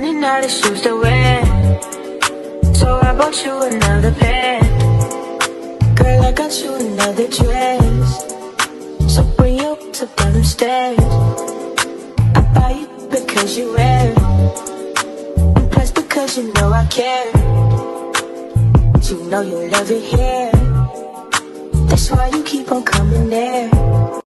running out of shoes to wear, so I bought you another pair. Girl, I got you another dress, so bring you to them stairs. I buy you because you wear it, and plus because you know I care. You know you love it here, that's why you keep on coming there.